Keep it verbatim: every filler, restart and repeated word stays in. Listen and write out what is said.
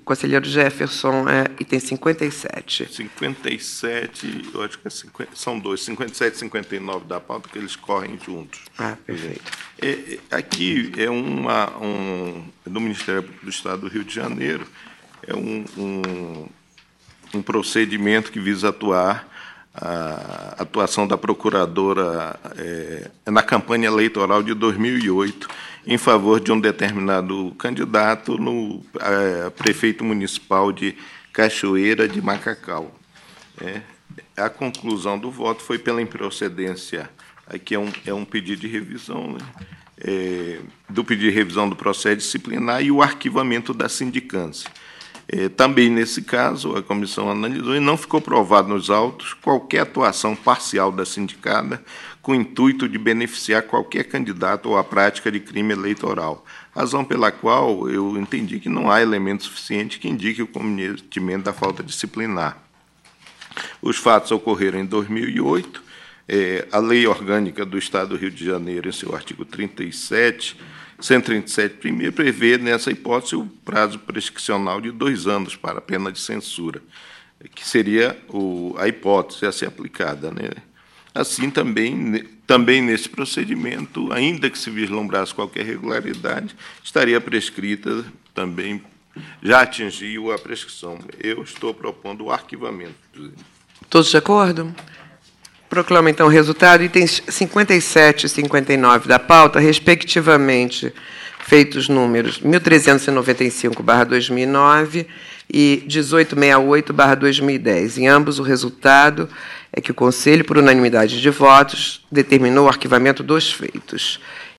conselheiro Jefferson, é, item cinquenta e sete. cinquenta e sete, eu acho que é cinquenta, são dois, cinquenta e sete e cinquenta e nove da pauta, que eles correm juntos. Ah, perfeito. É, é, aqui é uma, um, do Ministério do Estado do Rio de Janeiro, é um, um, um procedimento que visa atuar a atuação da procuradora é, na campanha eleitoral de dois mil e oito em favor de um determinado candidato no é, prefeito municipal de Cachoeira de Macacau. É, a conclusão do voto foi pela improcedência, aqui é um, é um pedido de revisão, né, é, do pedido de revisão do processo disciplinar e o arquivamento da sindicância. É, também, nesse caso, a comissão analisou e não ficou provado nos autos qualquer atuação parcial da sindicada com o intuito de beneficiar qualquer candidato ou a prática de crime eleitoral, razão pela qual eu entendi que não há elemento suficiente que indique o cometimento da falta disciplinar. Os fatos ocorreram em dois mil e oito, é, a Lei Orgânica do Estado do Rio de Janeiro, em seu artigo trinta e sete, cento e trinta e sete, primeiro, prevê, nessa hipótese, o prazo prescricional de dois anos para a pena de censura, que seria o, a hipótese a ser aplicada, né? Assim, também, também nesse procedimento, ainda que se vislumbrasse qualquer irregularidade, estaria prescrita também, já atingiu a prescrição. Eu estou propondo o arquivamento. Todos de acordo? Proclamo, então, o resultado. Itens cinquenta e sete e cinquenta e nove da pauta, respectivamente, feitos números mil trezentos e noventa e cinco barra dois mil e nove e dezoito sessenta e oito barra dois mil e dez. Em ambos, o resultado é que o Conselho, por unanimidade de votos, determinou o arquivamento dos feitos.